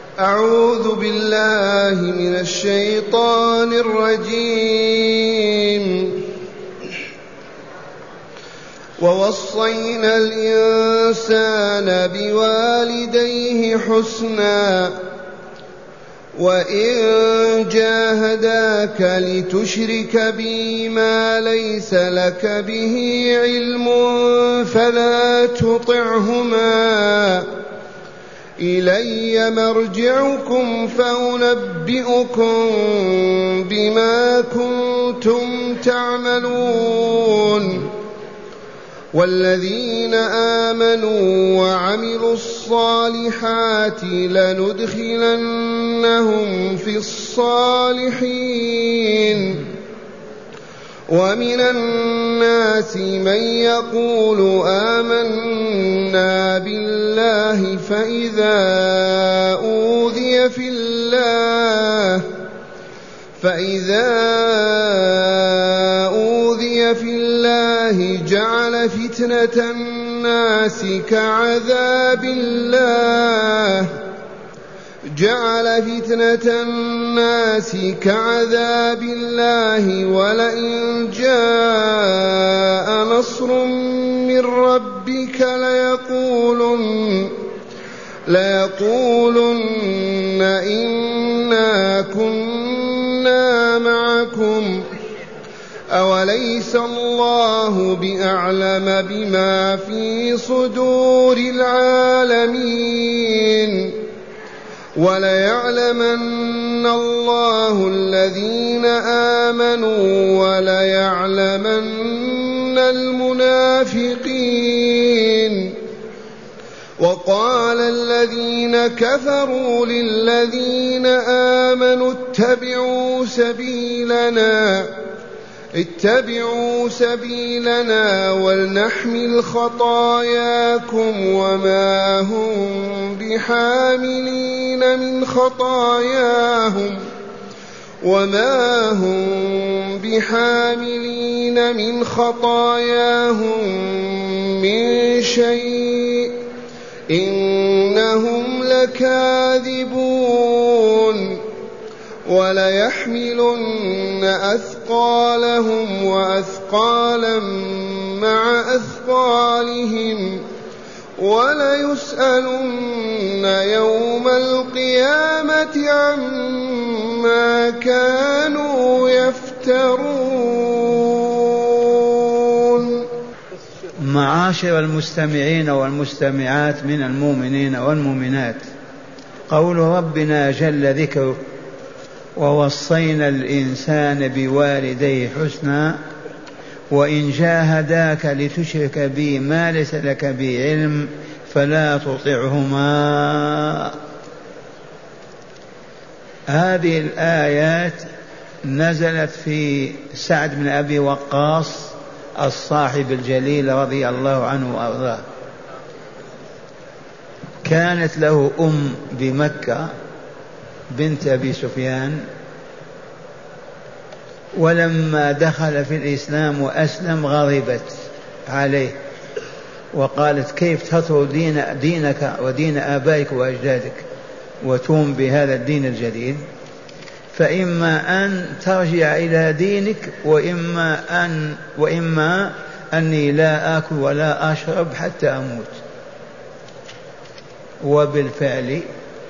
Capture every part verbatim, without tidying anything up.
أعوذ بالله من الشيطان الرجيم. ووصينا الإنسان بوالديه حسنا وإن جاهداك لتشرك بي ما ليس لك به علم فلا تطعهما إلي مرجعكم فأنبئكم بما كنتم تعملون. والذين آمنوا وعملوا الصالحات لندخلنهم في الصالحين. ومن الناس من يقول آمنا بالله فإذا أوذي في الله فإذا أوذي في الله جعل فتنة الناس كعذاب الله جعل فتنة الناس كعذاب الله ولئن جاء نصر من ربك ليقولن ليقولن إنا كنا معكم أوليس الله بأعلم بما في صدور العالمين. وليعلمن الله الذين آمنوا وليعلمن المنافقين. وقال الذين كفروا للذين آمنوا اتبعوا سبيلنا اتبعوا سبيلنا ولنحمل خطاياكم وما هم بحاملين من خطاياهم وما هم بحاملين من خطاياهم من شيء إنهم لكاذبون. وليحملن أثقالهم وأثقالا مع أثقالهم وليسألن يوم القيامة عما كانوا يفترون. معاشر المستمعين والمستمعات من المؤمنين والمؤمنات، قول ربنا جل ذكره: ووصينا الإنسان بوالديه حسنا وإن جاهداك لتشرك بي ما ليس لك به علم فلا تطعهما. هذه الآيات نزلت في سعد بن أبي وقاص الصاحب الجليل رضي الله عنه وأرضاه. كانت له أم بمكة بنت أبي سفيان، ولما دخل في الإسلام وأسلم غضبت عليه وقالت: كيف تترك دين دينك ودين آبائك وأجدادك وتوم بهذا الدين الجديد؟ فإما أن ترجع إلى دينك وإما أن وإما أني لا آكل ولا أشرب حتى أموت. وبالفعل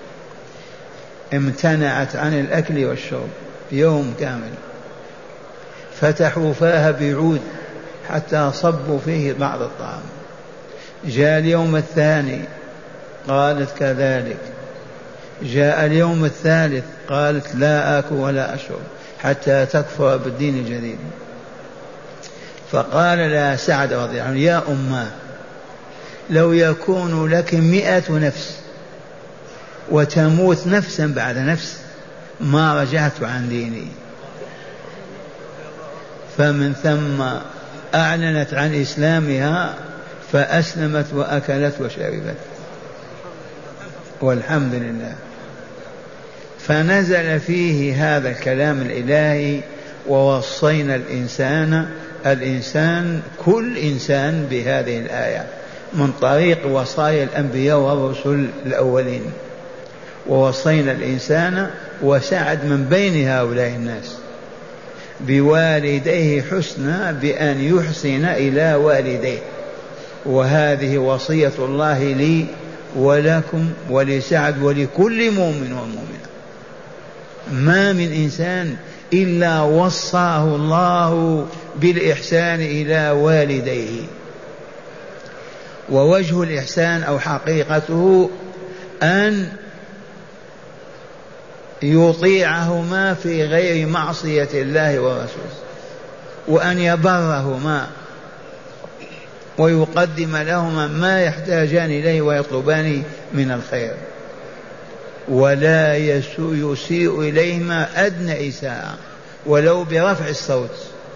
امتنعت عن الأكل والشرب يوم كامل، فتحوا فاها بعود حتى صبوا فيه بعض الطعام. جاء اليوم الثاني قالت كذلك، جاء اليوم الثالث قالت: لا آكل ولا أشرب حتى تكفر بالدين الجديد. فقال لها سعد رضي الله عنه: يا أماه، لو يكون لك مئة نفس وتموت نفسا بعد نفس ما رجعت عن ديني. فمن ثم أعلنت عن إسلامها فأسلمت وأكلت وشربت، والحمد لله. فنزل فيه هذا الكلام الإلهي: ووصينا الإنسان الإنسان كل إنسان بهذه الآية من طريق وصايا الأنبياء والرسل الأولين. ووصينا الإنسان وسعد من بين هؤلاء الناس بوالديه حسنا بأن يحسن إلى والديه، وهذه وصية الله لي ولكم ولسعد ولكل مؤمن ومؤمنة. ما من إنسان إلا وصاه الله بالإحسان إلى والديه. ووجه الإحسان أو حقيقته أن يطيعهما في غير معصية الله ورسوله، وأن يبرهما ويقدم لهما ما يحتاجان إليه ويطلبان من الخير، ولا يسيء إليهما أدنى إساءة ولو برفع الصوت.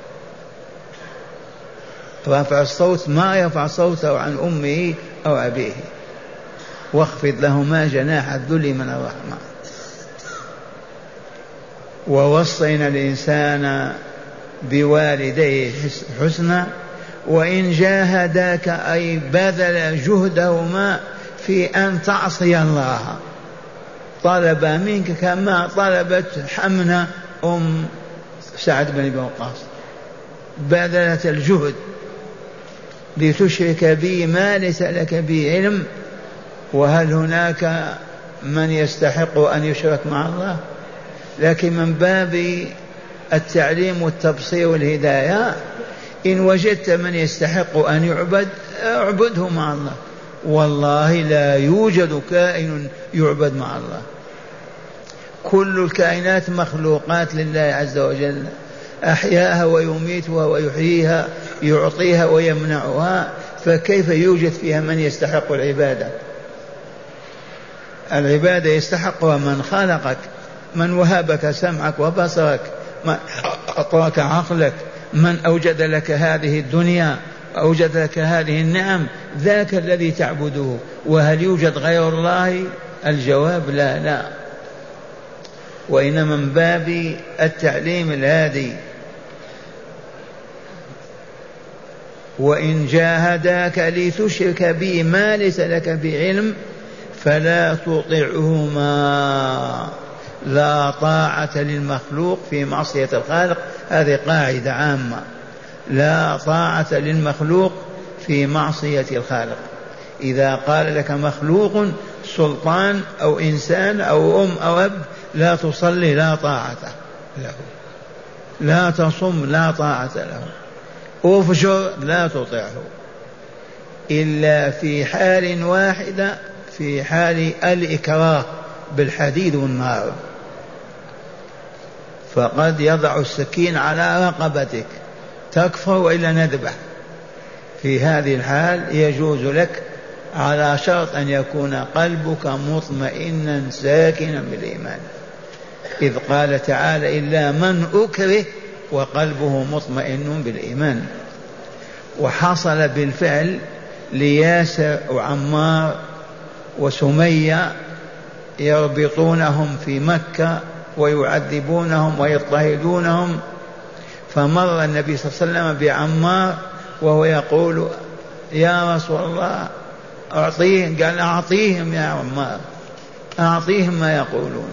رفع الصوت ما يرفع صوته عن أمه أو أبيه. واخفض لهما جناح الذل من الرحمة. ووصينا الإنسان بوالديه حسنا وإن جاهداك أي بذل جهدهما في أن تعصي الله، طلب منك كما طلبت حمنة أم سعد بن أبي وقاص، بذلت الجهد لتشرك بي ما ليس لك به علم. وهل هناك من يستحق أن يشرك مع الله؟ لكن من باب التعليم والتبصير والهداية، إن وجدت من يستحق أن يعبد اعبده مع الله. والله لا يوجد كائن يعبد مع الله، كل الكائنات مخلوقات لله عز وجل، أحياها ويميتها ويحييها، يعطيها ويمنعها، فكيف يوجد فيها من يستحق العبادة؟ العبادة يستحقها من خلقك، من وهبك سمعك وبصرك، من أعطاك عقلك، من أوجد لك هذه الدنيا، أوجد لك هذه النعم، ذاك الذي تعبده. وهل يوجد غير الله؟ الجواب لا لا. وإنما من باب التعليم الهادي. وإن جاهداك لتشرك بي ما ليس لك بعلم فلا تطعهما. لا طاعة للمخلوق في معصية الخالق، هذه قاعدة عامة، لا طاعة للمخلوق في معصية الخالق. إذا قال لك مخلوق سلطان أو إنسان أو أم أو أب لا تصلي لا طاعة له، لا تصم لا طاعة له، أفجر لا تطيعه، إلا في حال واحدة، في حال الإكراه بالحديد والنار، فقد يضع السكين على رقبتك تكفر وإلا نذبح. في هذه الحال يجوز لك على شرط أن يكون قلبك مطمئنا ساكنا بالإيمان، إذ قال تعالى إلا من أكره وقلبه مطمئن بالإيمان. وحصل بالفعل لياسر وعمار وسمية يربطونهم في مكة ويعذبونهم ويضطهدونهم، فمر النبي صلى الله عليه وسلم بعمار وهو يقول يا رسول الله أعطيهم، قال أعطيهم يا عمار، أعطيهم ما يقولون.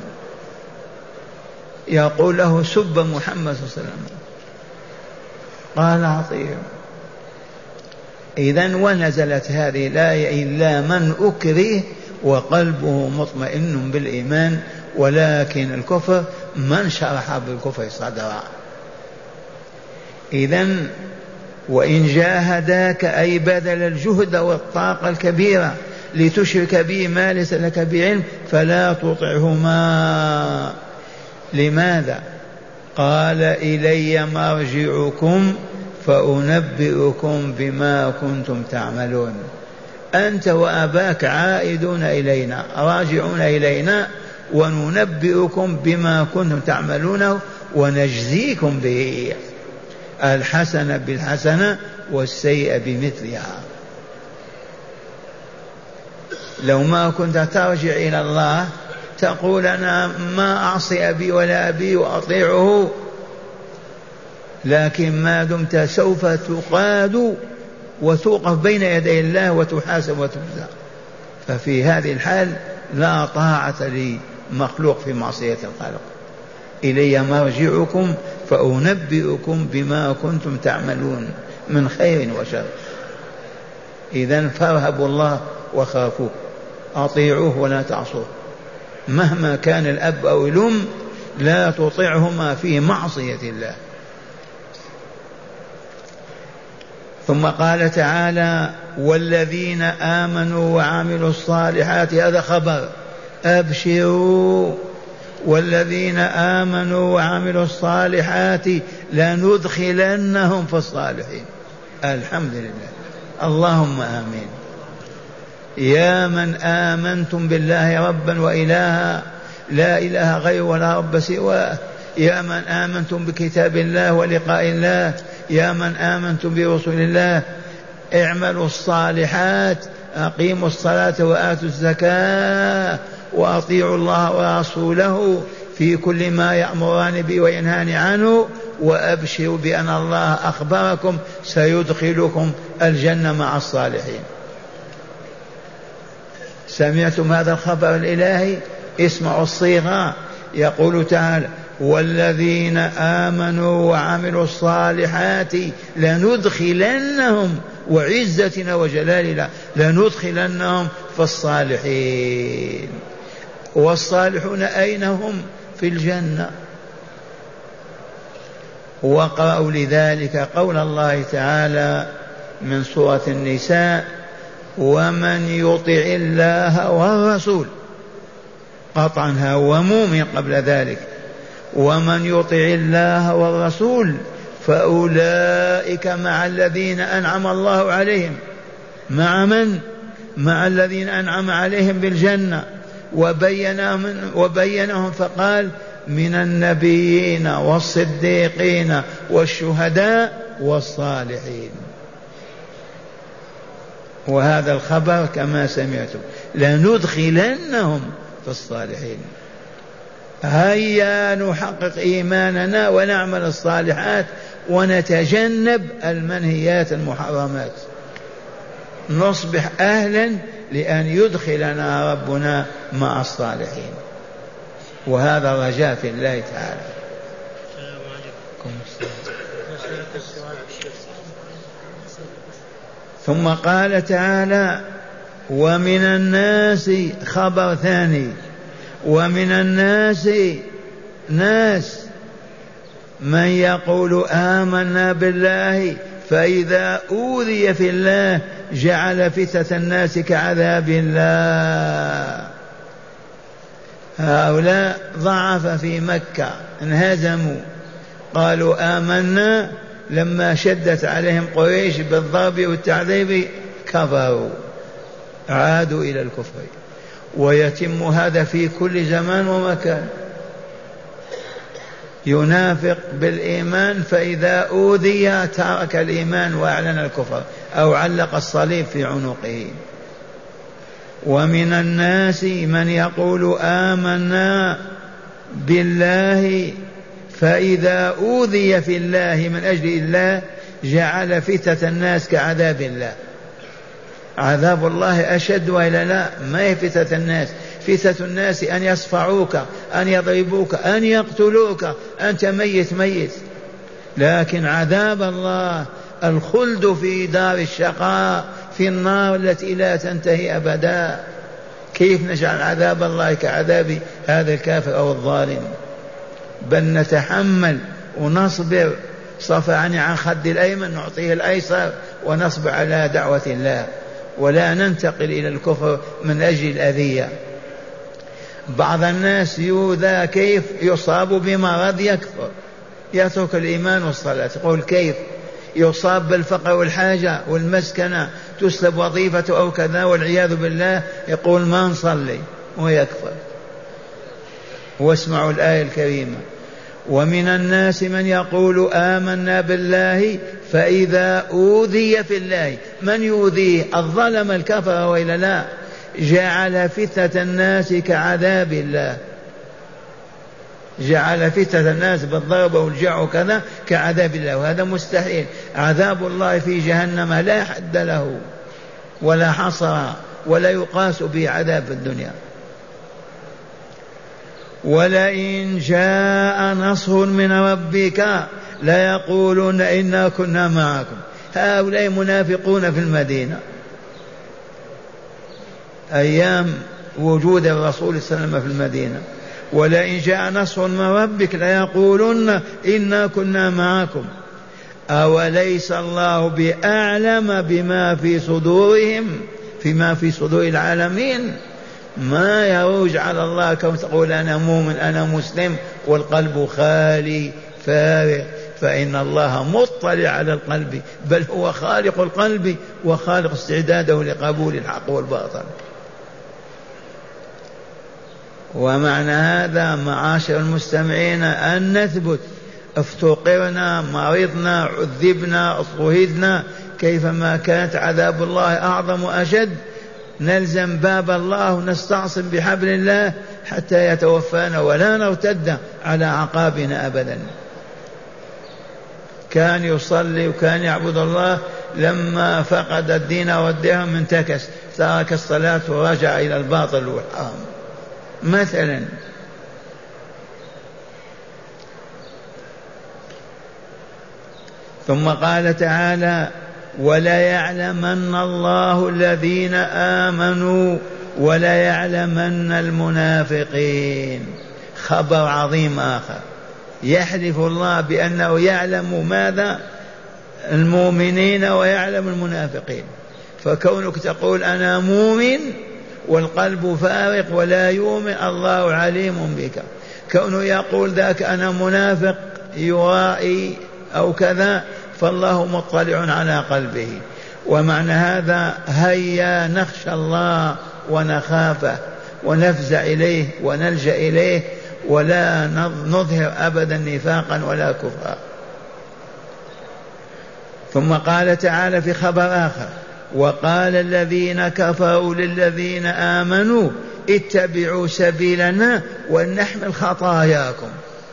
يقول له سب محمد صلى الله عليه وسلم، قال أعطيهم. إذن ونزلت هذه الآية إلا من أكره وقلبه مطمئن بالإيمان، ولكن الكفر من شرح بالكفر صدرا. إذن وإن جاهداك أي بذل الجهد والطاقة الكبيرة لتشرك به ما ليس لك بعلم فلا تطعهما. لماذا؟ قال إلي مرجعكم فأنبئكم بما كنتم تعملون. أنت وأباك عائدون إلينا، راجعون إلينا، وننبئكم بما كنتم تعملونه ونجزيكم به، الحسنة بالحسنة والسيئة بمثلها. لو ما كنت ترجع إلى الله تقول أنا ما أعصي أبي ولا أبي وأطيعه، لكن ما دمت سوف تقاد وتوقف بين يدي الله وتحاسب وتجزى، ففي هذه الحال لا طاعة لمخلوق في معصية الخالق. إلي مرجعكم فأنبئكم بما كنتم تعملون من خير وشر. إذن فارهبوا الله وخافوه، أطيعوه ولا تعصوه، مهما كان الأب أو الأم لا تطعهما في معصية الله. ثم قال تعالى والذين آمنوا وعملوا الصالحات، هذا خبر، أبشروا والذين آمنوا وعملوا الصالحات لندخلنهم في الصالحين. الحمد لله، اللهم آمين. يا من آمنتم بالله ربا وإلها لا إله غيره ولا رب سواه، يا من آمنتم بكتاب الله ولقاء الله، يا من آمنتم برسول الله، اعملوا الصالحات، أقيموا الصلاة وآتوا الزكاة وأطيعوا الله ورسوله في كل ما يأمران به وينهان عنه، وأبشروا بأن الله أخبركم سيدخلكم الجنة مع الصالحين. سمعتم هذا الخبر الإلهي؟ اسمعوا الصيغة. يقول تعالى والذين آمنوا وعملوا الصالحات لندخلنهم، وعزتنا وجلالنا لندخلنهم في الصالحين. والصالحون أين هم؟ في الجنة. وقرأوا لذلك قول الله تعالى من سورة النساء ومن يطع الله والرسول، قطعا هو مؤمن قبل ذلك، ومن يطع الله والرسول فأولئك مع الذين أنعم الله عليهم. مع من؟ مع الذين أنعم عليهم بالجنة. وبينهم, وبينهم فقال من النبيين والصديقين والشهداء والصالحين. وهذا الخبر كما سمعتم لندخلنهم في الصالحين. هيا نحقق إيماننا ونعمل الصالحات ونتجنب المنهيات المحرمات، نصبح أهلا لأن يدخلنا ربنا مع الصالحين. وهذا رجاء في الله تعالى. ثم قال تعالى ومن الناس، خبر ثاني، ومن الناس ناس من يقول آمنا بالله فإذا أوذي في الله جعل فتنة الناس كعذاب الله. هؤلاء ضعف في مكة، انهزموا، قالوا آمنا، لما شدت عليهم قريش بالضرب والتعذيب كفروا، عادوا إلى الكفر. ويتم هذا في كل زمان ومكان. ينافق بالإيمان فإذا أوذي ترك الإيمان وأعلن الكفر أو علق الصليب في عنقه. ومن الناس من يقول آمنا بالله فإذا أوذي في الله من أجل الله جعل فتنة الناس كعذاب الله. عذاب الله أشد وإلا لا؟ ما هي فتنة الناس؟ فتنة الناس أن يصفعوك، أن يضربوك، أن يقتلوك، أنت ميت ميت. لكن عذاب الله الخلد في دار الشقاء في النار التي لا تنتهي أبدا. كيف نجعل عذاب الله كعذاب هذا الكافر أو الظالم؟ بل نتحمل ونصبر، صفعني عن خد الأيمن نعطيه الأيسر ونصبر على دعوة الله، ولا ننتقل إلى الكفر من أجل الأذية. بعض الناس يؤذى، كيف؟ يصاب بمرض يكفر، يترك الإيمان والصلاة. يقول كيف؟ يصاب بالفقر والحاجة والمسكنة، تسلب وظيفته أو كذا والعياذ بالله، يقول ما نصلي ويكفر. واسمعوا الآية الكريمة ومن الناس من يقول آمنا بالله فإذا أوذي في الله. من يؤذيه؟ الظلم الكفر وإلا لا؟ جعل فتنة الناس كعذاب الله، جعل فتنة الناس بالضرب والجوع وكذا كعذاب الله، وهذا مستحيل. عذاب الله في جهنم لا حد له ولا حصر ولا يقاس به عذاب في الدنيا. ولئن جاء نصر من ربك ليقولن إنا كنا معكم. هؤلاء منافقون في المدينة أيام وجود الرسول صلى الله عليه وسلم في المدينة. ولئن جاء نصر من ربك ليقولن إنا كنا معكم. أوليس الله بأعلم بما في صدورهم فيما في صدور العالمين؟ ما يروج على الله كون تقول أنا مؤمن أنا مسلم والقلب خالي فارغ، فإن الله مطلع على القلب، بل هو خالق القلب وخالق استعداده لقبول الحق والباطل. ومعنى هذا معاشر المستمعين أن نثبت افتقرنا مرضنا عذبنا اضطهدنا كيفما كانت عذاب الله أعظم وأشد نلزم باب الله ونستعصم بحبل الله حتى يتوفانا ولا نرتد على عقابنا أبدا. كان يصلي وكان يعبد الله، لما فقد الدين والدرهم انتكس ترك الصلاة ورجع إلى الباطل والحرام مثلا. ثم قال تعالى ولا يعلمن الله الذين آمنوا ولا يعلمن المنافقين. خبر عظيم آخر، يحلف الله بأنه يعلم ماذا؟ المؤمنين ويعلم المنافقين. فكونك تقول أنا مؤمن والقلب فارق ولا يؤمن الله عليم بك. كونه يقول ذاك أنا منافق يرائي أو كذا فالله مطلع على قلبه. ومعنى هذا هيا نخشى الله ونخافه ونفزع إليه ونلجأ إليه ولا نظهر أبدا نفاقا ولا كفرا. ثم قال تعالى في خبر آخر وقال الذين كفروا للذين آمنوا اتبعوا سبيلنا ولنحمل خطاياكم.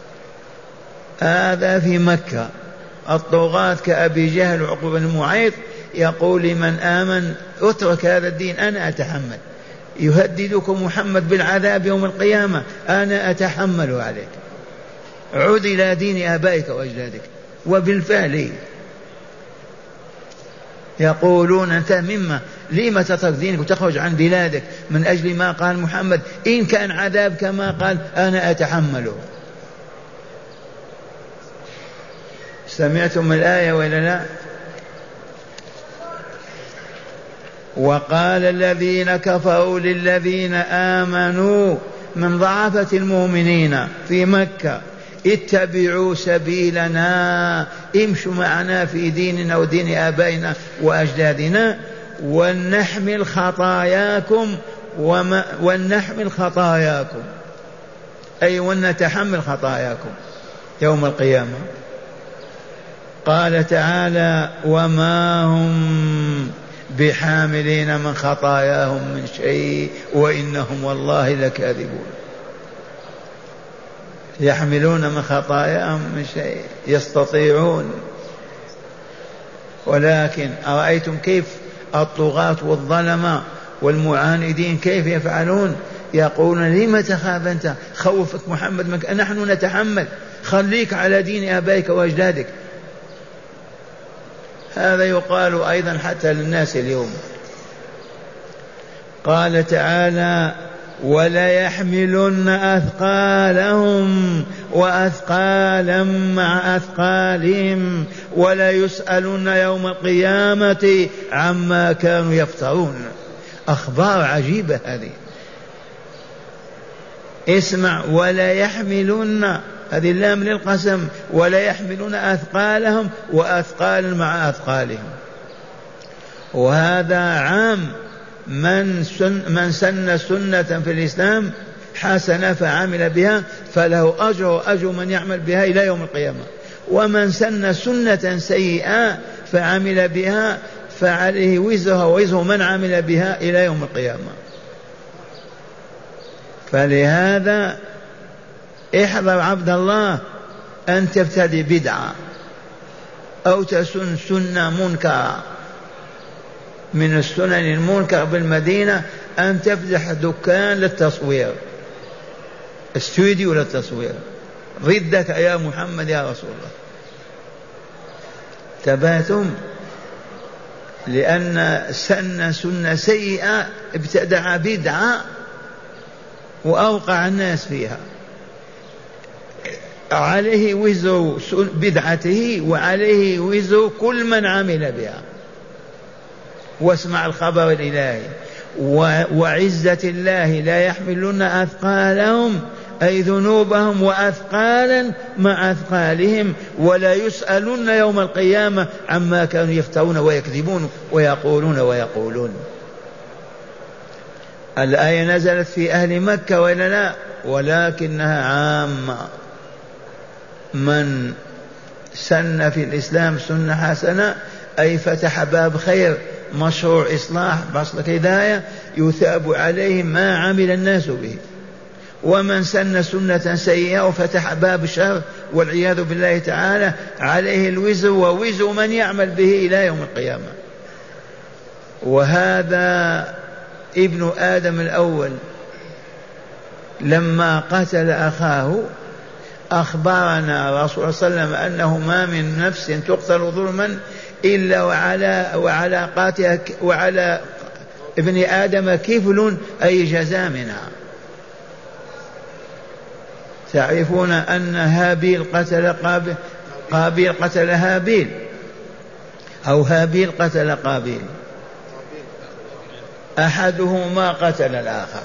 هذا في مكة. الطغاة كأبي جهل وعقبة بن معيط يقول لمن آمن اترك هذا الدين أنا أتحمل، يهددكم محمد بالعذاب يوم القيامة أنا أتحمل عليك، عد إلى دين آبائك وأجدادك. وبالفعل يقولون أنت مما لما تترك دينك وتخرج عن بلادك من أجل ما قال محمد إن كان عذاب كما قال أنا أتحمله. سمعتم الآية ولا لا؟ وقال الذين كفروا للذين آمنوا من ضعفة المؤمنين في مكة اتبعوا سبيلنا، امشوا معنا في ديننا ودين آبائنا وأجدادنا ولنحمل خطاياكم وما ولنحمل خطاياكم أي ولنتحمل خطاياكم يوم القيامة. قال تعالى وما هم بحاملين من خطاياهم من شيء وإنهم والله لكاذبون. يحملون من خطاياهم من شيء يستطيعون، ولكن أرأيتم كيف الطغاة والظلمة والمعاندين كيف يفعلون؟ يقولون لما تخاف أنت؟ خوفك محمد مك... نحن نتحمل، خليك على دين آبائك وأجدادك. هذا يقال أيضا حتى للناس اليوم. قال تعالى ولا يحملن أثقالهم وأثقالا مع أثقالهم ولا يسألن يوم القيامة عما كانوا يفترون. أخبار عجيبة هذه. اسمع ولا يحملن، هذه اللام للقسم، ولا يحملون أثقالهم وأثقال مع أثقالهم. وهذا عام من سن, من سن سنة في الإسلام حسنة فعمل بها فله أجر أجر من يعمل بها إلى يوم القيامة، ومن سن سنة سيئة فعمل بها فعليه وزرها ووزر من عمل بها إلى يوم القيامة. فلهذا احذر عبد الله أن تبتدي بدعة أو تسن سنة منكرة. من السنن المنكر بالمدينة أن تفتح دكان للتصوير استوديو للتصوير ضدك يا محمد يا رسول الله. تباتم لأن سن سنة سيئة ابتدع بدعة وأوقع الناس فيها، عليه وزر بدعته وعليه وزر كل من عمل بها. واسمع الخبر الإلهي: وعزة الله لا يحملن أثقالهم أي ذنوبهم وأثقالا مع أثقالهم ولا يسألون يوم القيامة عما كانوا يفترون ويكذبون ويقولون ويقولون. الآية نزلت في أهل مكة ولا لا؟ ولكنها عامة. من سن في الإسلام سنة حسنة أي فتح باب خير مشروع إصلاح بصل هداية يثاب عليه ما عمل الناس به. ومن سن سنة سيئة وفتح باب شر والعياذ بالله تعالى عليه الوزر ووزر من يعمل به إلى يوم القيامة. وهذا ابن آدم الأول لما قتل أخاه أخبرنا رسول الله صلى الله عليه وسلم أنه ما من نفس تقتل ظلما إلا وعلى وعلى قاتلها وعلى ابن آدم كفل أي جزاء منها. تعرفون أن هابيل قتل قابيل، قابيل قتل هابيل، أو هابيل قتل قابيل، أحدهما قتل الآخر.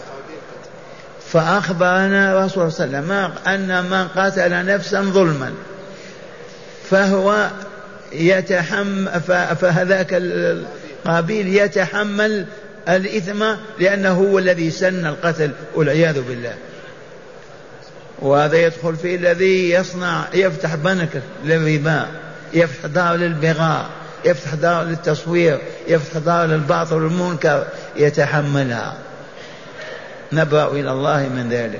فأخبرنا رسول الله صلى الله عليه وسلم أن من قتل نفسا ظلما فهو يتحمل، فهذاك قابيل يتحمل الإثم لأنه هو الذي سن القتل والعياذ بالله. وهذا يدخل في الذي يصنع يفتح بنك للربا، يفتح دار للبغاء، يفتح دار للتصوير، يفتح دار للباطل والمنكر، يتحملها. نبرأ إلى الله من ذلك.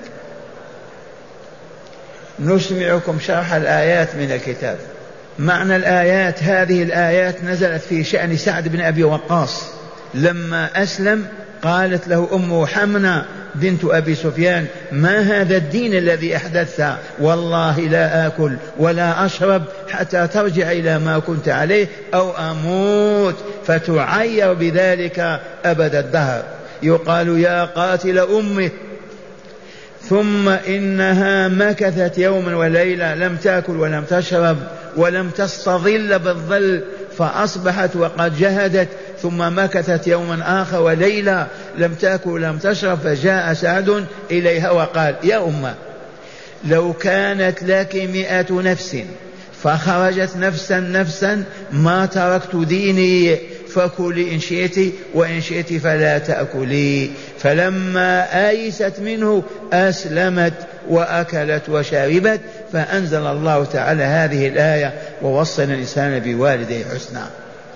نسمعكم شرح الآيات من الكتاب. معنى الآيات: هذه الآيات نزلت في شأن سعد بن أبي وقاص لما أسلم. قالت له أم حمنا بنت أبي سفيان: ما هذا الدين الذي أحدثت؟ والله لا آكل ولا أشرب حتى ترجع إلى ما كنت عليه أو أموت، فتعير بذلك أبد الدهر. يقال: يا قاتل أمه. ثم إنها مكثت يوما وليلة لم تأكل ولم تشرب ولم تستظل بالظل، فأصبحت وقد جهدت. ثم مكثت يوما آخر وليلة لم تأكل ولم تشرب، فجاء سعد إليها وقال: يا أمة، لو كانت لك مئة نفس فخرجت نفسا نفسا ما تركت ديني، فكلي إن شئت وإن شئت فلا تأكلي. فلما آيست منه أسلمت وأكلت وشربت، فأنزل الله تعالى هذه الآية: ووصينا الإنسان بوالديه حسنا،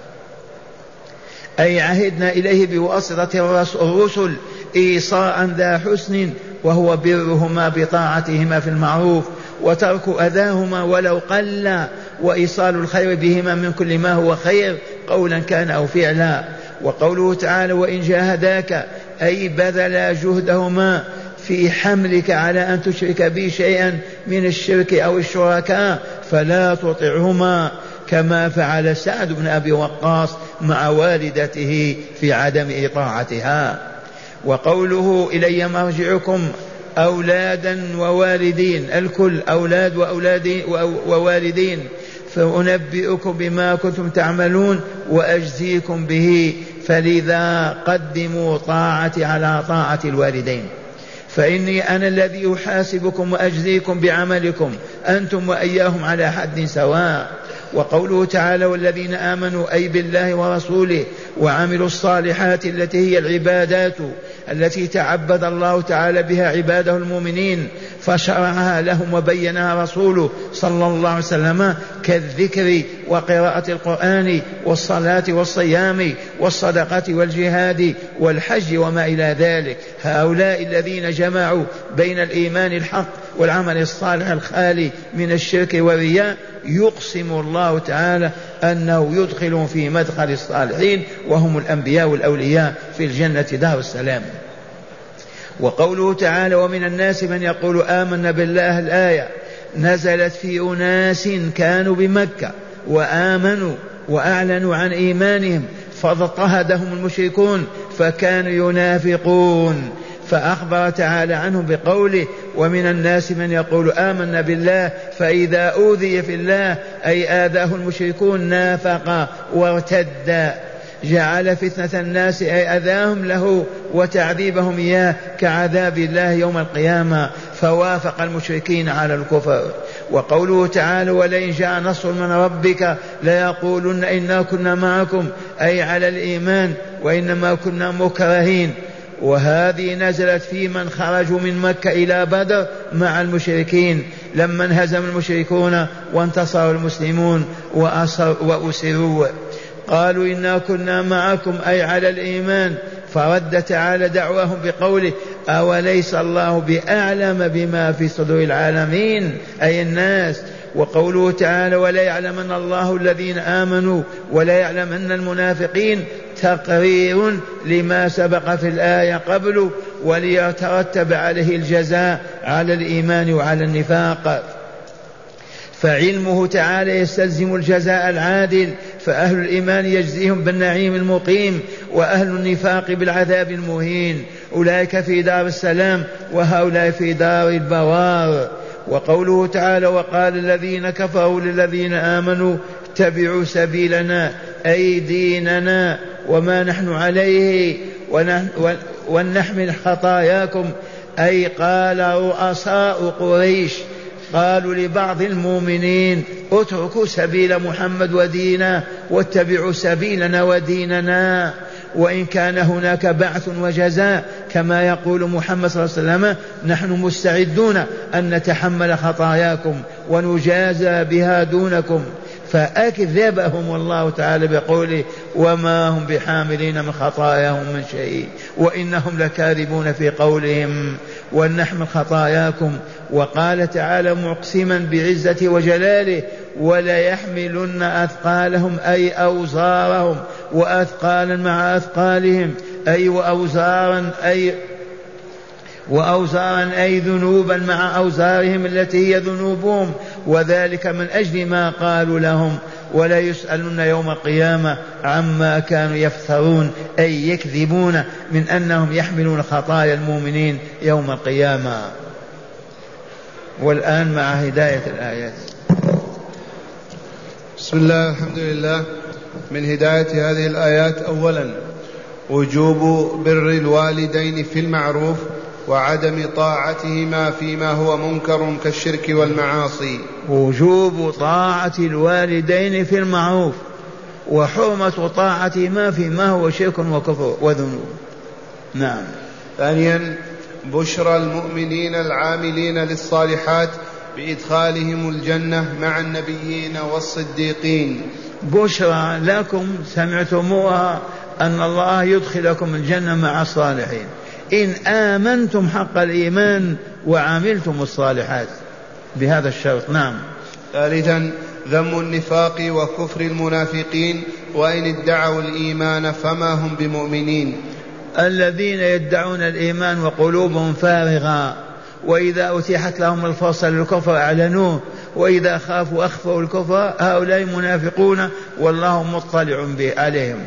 أي عهدنا إليه بواسطة الرسل إيصاء ذا حسن، وهو برهما بطاعتهما في المعروف وترك أذاهما ولو قل، وإيصال الخير بهما من كل ما هو خير قولا كان أو فعلا. وقوله تعالى: وإن جاهداك أي بذلا جهدهما في حملك على أن تشرك بي شيئا من الشرك أو الشركاء فلا تطعهما، كما فعل سعد بن أبي وقاص مع والدته في عدم إطاعتها. وقوله: إلي مرجعكم أولادا ووالدين، الكل أولاد وأولاد ووالدين، فأنبئكم بما كنتم تعملون وأجزيكم به، فلذا قدموا طاعتي على طاعة الوالدين، فإني أنا الذي أحاسبكم وأجزيكم بعملكم أنتم وإياهم على حد سواء. وقوله تعالى: والذين آمنوا أي بالله ورسوله وعملوا الصالحات التي هي العبادات التي تعبد الله تعالى بها عباده المؤمنين، فشرعها لهم وبينها رسوله صلى الله عليه وسلم، كالذكر وقراءة القرآن والصلاة والصيام والصدقة والجهاد والحج وما إلى ذلك. هؤلاء الذين جمعوا بين الإيمان الحق والعمل الصالح الخالي من الشرك والرياء، يقسم الله تعالى أنه يدخل في مدخل الصالحين وهم الأنبياء والأولياء في الجنة دار السلام. وقوله تعالى ومن الناس من يقول آمنا بالله الآية نزلت في أناس كانوا بمكة وآمنوا وأعلنوا عن إيمانهم فاضطهدهم المشركون فكانوا ينافقون، فأخبر تعالى عنهم بقوله ومن الناس من يقول آمنا بالله فإذا أوذي في الله أي آذاه المشركون نافق وارتد، جعل فتنة الناس أي أذاهم له وتعذيبهم إياه كعذاب الله يوم القيامة، فوافق المشركين على الكفر. وقوله تعالى ولئن جاء نصر من ربك ليقولن إنا كنا معكم أي على الإيمان وإنما كنا مكرهين، وهذه نزلت في من خرجوا من مكة إلى بدر مع المشركين لما انهزم المشركون وانتصر المسلمون وأسروا قالوا إنا كنا معكم أي على الإيمان، فرد تعالى دعواهم بقوله أوليس الله بأعلم بما في صدور العالمين أي الناس. وقوله تعالى ولا يعلمن الله الذين آمنوا ولا يعلمن المنافقين تقرير لما سبق في الآية قبل وليترتب عليه الجزاء على الإيمان وعلى النفاق، فعلمه تعالى يستلزم الجزاء العادل، فأهل الإيمان يجزيهم بالنعيم المقيم وأهل النفاق بالعذاب المهين، أولئك في دار السلام وهؤلاء في دار البوار. وقوله تعالى وقال الذين كفروا للذين آمنوا اتبعوا سبيلنا أي ديننا وما نحن عليه ولنحمل خطاياكم، أي قال رؤساء قريش قالوا لبعض المؤمنين اتركوا سبيل محمد ودينا واتبعوا سبيلنا وديننا، وإن كان هناك بعث وجزاء كما يقول محمد صلى الله عليه وسلم نحن مستعدون أن نتحمل خطاياكم ونجازى بها دونكم، فأكذبهم الله تعالى بقوله وما هم بحاملين من خطاياهم من شيء وإنهم لكاذبون في قولهم ولنحمل خطاياكم. وقال تعالى مقسما بعزته وجلاله ولا يحملن أثقالهم أي أوزارهم وأثقالا مع أثقالهم أي وأوزارا أي وأوزارا أي ذنوبا مع أوزارهم التي هي ذنوبهم، وذلك من أجل ما قالوا لهم ولا يسألون يوم القيامة عما كانوا يفترون أي يكذبون من أنهم يحملون خطايا المؤمنين يوم القيامة. والآن مع هداية الآيات. بسم الله الحمد لله. من هداية هذه الآيات أولا وجوب بر الوالدين في المعروف وعدم طاعتهما فيما هو منكر كالشرك والمعاصي. وجوب طاعة الوالدين في المعروف وحرمة طاعتهما فيما هو شرك وكفر وذنوب. نعم. ثانيا بشرى المؤمنين العاملين للصالحات بإدخالهم الجنة مع النبيين والصديقين. بشرى لكم سمعتموها أن الله يدخلكم الجنة مع الصالحين إن آمنتم حق الإيمان وعملتم الصالحات بهذا الشرط. نعم. ثالثا ذم النفاق وكفر المنافقين وإن ادعوا الإيمان فما هم بمؤمنين. الذين يدعون الإيمان وقلوبهم فارغة وإذا أتيحت لهم الفرصة للكفر أعلنوه وإذا خافوا أخفوا الكفر، هؤلاء منافقون والله مطلع به عليهم.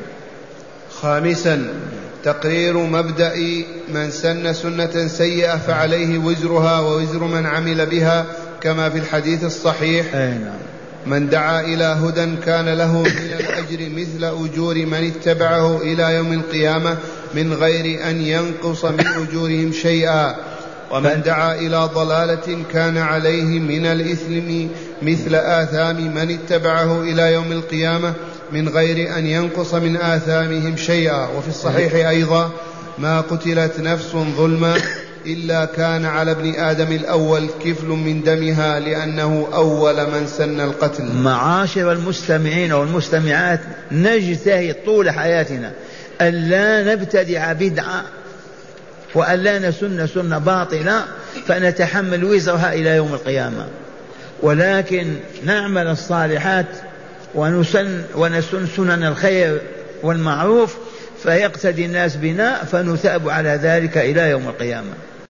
خامسا تقرير مبدأ من سن سنة سيئة فعليه وزرها ووزر من عمل بها كما في الحديث الصحيح أين. من دعا إلى هدى كان له من الأجر مثل أجور من اتبعه إلى يوم القيامة من غير أن ينقص من أجورهم شيئا، ومن دعا إلى ضلالة كان عليه من الإثم مثل آثام من اتبعه إلى يوم القيامة من غير أن ينقص من آثامهم شيئا. وفي الصحيح أيضا ما قتلت نفس ظلما إلا كان على ابن آدم الأول كفل من دمها لأنه أول من سن القتل. معاشر المستمعين والمستمعات نجتهد طول حياتنا ألا نبتدع بدعة وألا نسن سنة باطلة فنتحمل وزرها إلى يوم القيامة، ولكن نعمل الصالحات ونسن, ونسن سنن الخير والمعروف فيقتدي الناس بنا فنثاب على ذلك إلى يوم القيامة.